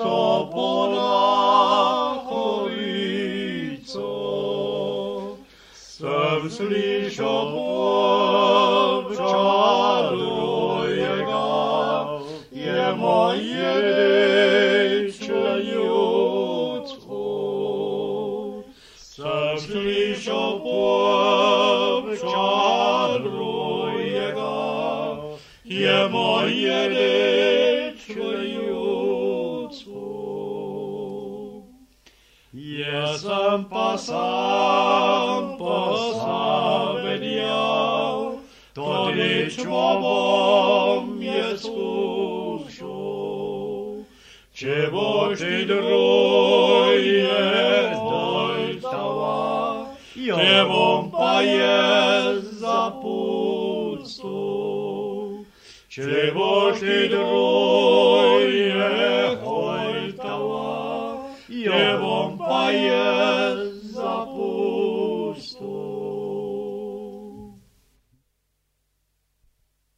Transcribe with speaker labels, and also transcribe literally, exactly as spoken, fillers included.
Speaker 1: stopona chorico. Jsem slyšel povčarujega, je moje člejucko. Jsem slyšel povčarujega, je moje člejucko. Jesem pa sam posavedjal, to dečko bom je skušal. Če boš ti droje dojstava, te bom pa je zapustil. Če boš ti droje dojstava, te bom pa je